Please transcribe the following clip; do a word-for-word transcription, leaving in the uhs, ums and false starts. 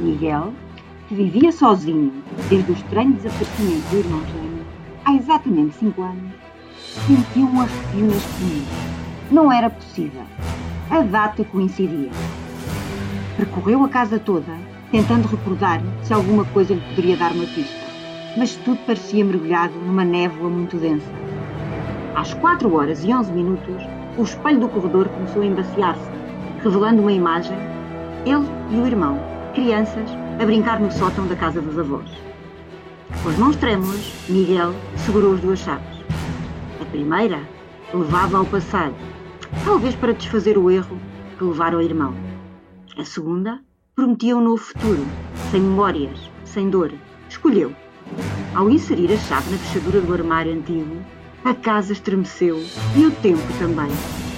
Miguel, que vivia sozinho desde o estranho desaparecimento do irmão gêmeo, há exatamente cinco anos, sentiu um arrepio nas espinhas. Não era possível. A data coincidia. Percorreu a casa toda, tentando recordar se alguma coisa lhe poderia dar uma pista, mas tudo parecia mergulhado numa névoa muito densa. Às quatro horas e onze minutos, o espelho do corredor começou a embaciar-se, revelando uma imagem, ele e o irmão, crianças, a brincar no sótão da casa dos avós. Com as mãos trêmulas, Miguel segurou as duas chaves. A primeira levava ao passado, talvez para desfazer o erro que levara o irmão. A segunda prometia um novo futuro, sem memórias, sem dor. Escolheu. Ao inserir a chave na fechadura do armário antigo, a casa estremeceu e o tempo também.